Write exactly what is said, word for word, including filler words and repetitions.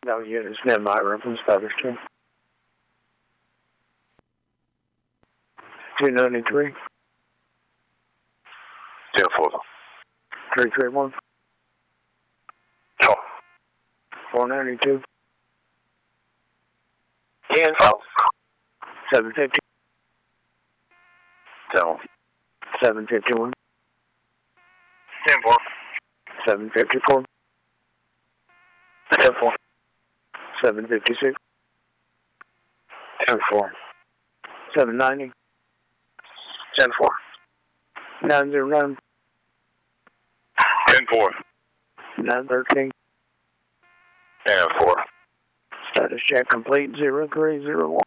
No units near my reference status two. two ninety-three. ten four. three three one. Talk. four ninety-two. ten four. seven fifty. ten. seven fifty-one. ten four. seven fifty-four. ten four. seven fifty-six. ten four. seven ninety. ten four. nine zero nine. ten four. nine thirteen. ten four. Status check complete. zero three zero one.